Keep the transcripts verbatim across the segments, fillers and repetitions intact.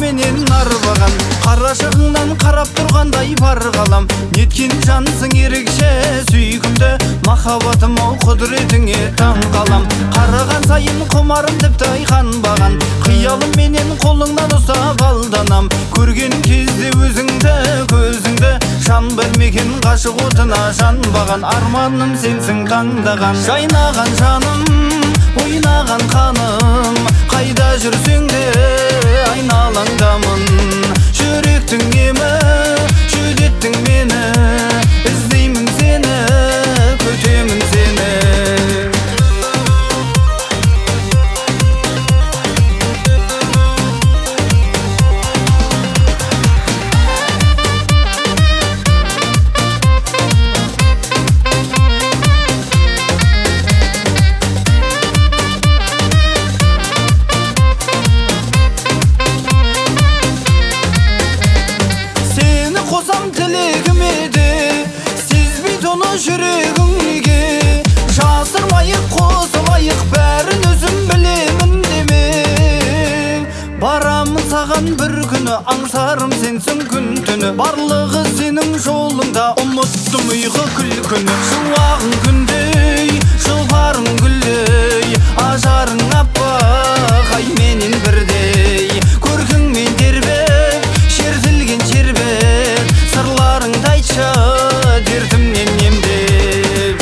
менен арбаған, қарашығыңнан қарап тұрғандай бар қалам. Неткен жансың ерекше сүйкімді, махаббатым ау құдіретіңе таң қалам. Қараған сайын құмарым тіпті айқанбаған, қиялым менен қолыңнан ұстап алданам. Көрген кезде өзіңді көзіңді, жан білмеген ғашық отына жанбаған. Арманым сенсің таңдаған, жайнаған жаным, ойнаған қаным. Қайда жүрсең де айналаңдамын, жүректің емі жүдеттің мені. Іздеймін сені, көтемін сені. Қосам тілегіме де, сезбейді оны жүрегіңге. Жасырмайық, қосылайық, бәрін өзім білемін деме. Барамын саған бір күні, аңсарым сенсің күн түні. Барлығы сенің жолыңда, ұмыттым ұйқы күлкіні. Шуағың күндей, жұпарың гүлдей, ажарың аппақ ай менен бірдей. Көркіңмен тербеп, шертілген шербет, сырларыңды айтшы дертімнен емдеп.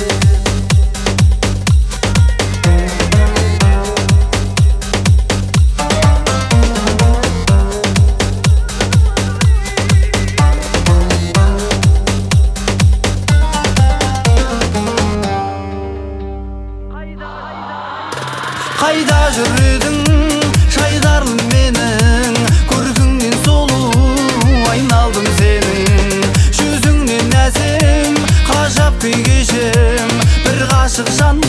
Қайда жүр едің, жайдарлым менің, көркіңнен сұлу айналдым сенің. Жүзіңнен әсем, ғажап күй кешем, бір ғашық жан